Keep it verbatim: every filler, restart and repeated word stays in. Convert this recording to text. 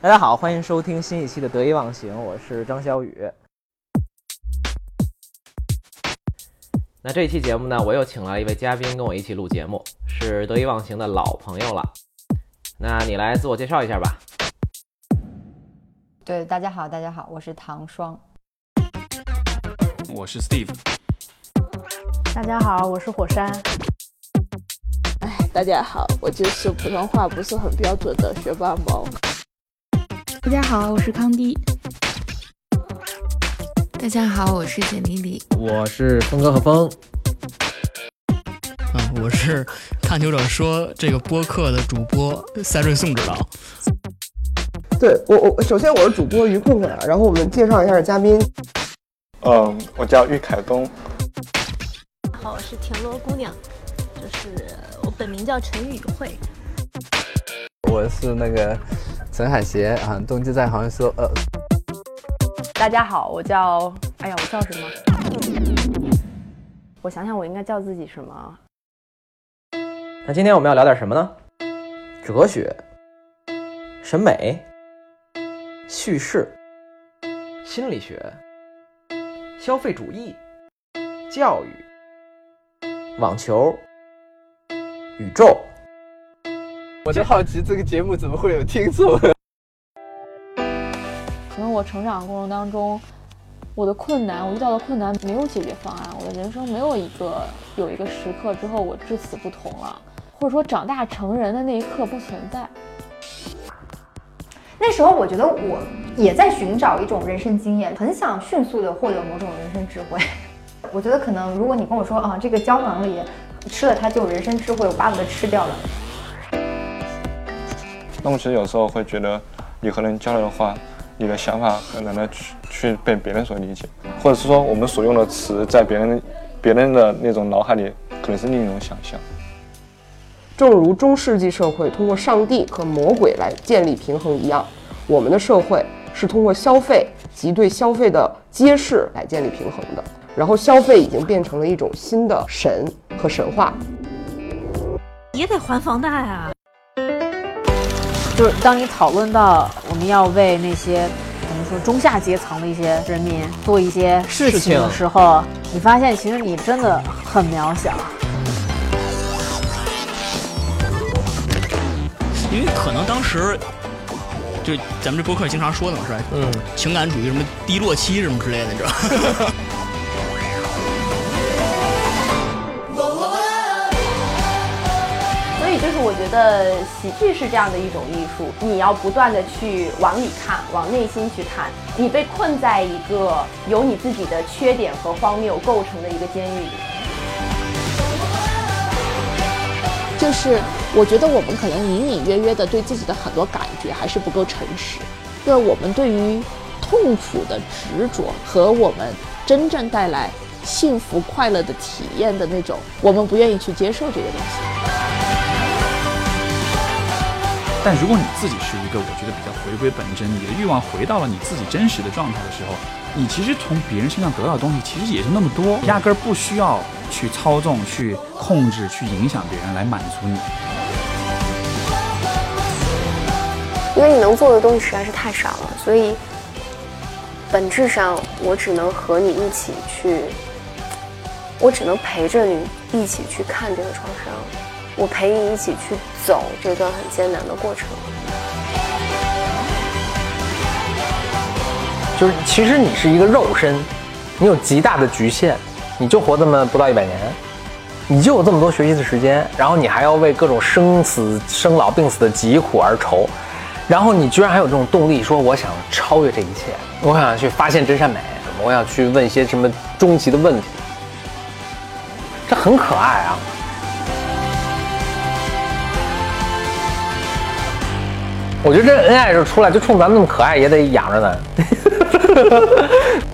大家好，欢迎收听新一期的得意忘形，我是张小雨。那这一期节目呢，我又请来一位嘉宾跟我一起录节目，是得意忘形的老朋友了。那你来自我介绍一下吧。 对，大家好，大家好，我是唐双。 我是 Steve。 大家好，我是火山。 哎，大家好，我就是普通话不是很标准的学霸猫。 大家好，我是康迪。 大家好，我是简丽丽。 我是峰哥和峰。 嗯，我是看球者说这个播客的主播赛瑞宋指导。 对我我首先我是主播于困困啊，然后我们介绍一下嘉宾。 嗯，我叫郁凯东。 好，我是田螺姑娘，就是我本名叫陈宇慧。 我是那个陈海协啊，冬季在好像说呃。 大家好，我叫哎呀，我叫什么？我想想，我应该叫自己什么？ 那今天我们要聊点什么呢？哲学、审美、叙事、心理学、消费主义、教育、网球、宇宙。 我就好奇这个节目怎么会有听众？ 可能我成长的过程当中，我的困难，我遇到的困难没有解决方案，我的人生没有一个有一个时刻之后我至死不同了，或者说长大成人的那一刻不存在。 那时候我觉得我也在寻找一种人生经验，很想迅速的获得某种人生智慧。我觉得可能如果你跟我说啊，这个胶囊里吃了它就有人生智慧，我巴不得吃掉了。 那我其实有时候会觉得，你和人交流的话，你的想法很难的去去被别人所理解，或者是说我们所用的词，在别人别人的那种脑海里，可能是另一种想象。 正如中世纪社会通过上帝和魔鬼来建立平衡一样，我们的社会是通过消费及对消费的揭示来建立平衡的。然后消费已经变成了一种新的神和神话。 也得还房贷啊！ 就是当你讨论到我们要为那些怎么说中下阶层的一些人民做一些事情的时候，你发现其实你真的很渺小。 因为可能当时就咱们这播客经常说的嘛，是吧？嗯，情感主义什么低落期什么之类的，你知道。 所以就是我觉得喜剧是这样的一种艺术，你要不断的去往里看，往内心去看，你被困在一个由你自己的缺点和荒谬构成的一个监狱里。 就是我觉得我们可能隐隐约约的对自己的很多感觉还是不够诚实，就是我们对于痛苦的执着和我们真正带来幸福快乐的体验的那种，我们不愿意去接受这个东西。 但如果你自己是一个我觉得比较回归本真，你的欲望回到了你自己真实的状态的时候，你其实从别人身上得到的东西其实也就那么多，压根儿不需要去操纵、去控制、去影响别人来满足你。 因为你能做的东西实在是太少了，所以本质上我只能和你一起去，我只能陪着你一起去看这个创伤，我陪你一起去走这段很艰难的过程。 就是其实你是一个肉身，你有极大的局限，你就活这么不到一百年，你就有这么多学习的时间，然后你还要为各种生死生老病死的疾苦而愁，然后你居然还有这种动力说我想超越这一切，我想去发现真善美，我想去问一些什么终极的问题，这很可爱啊。我觉得这恩爱是出来就冲咱们那么可爱也得养着呢。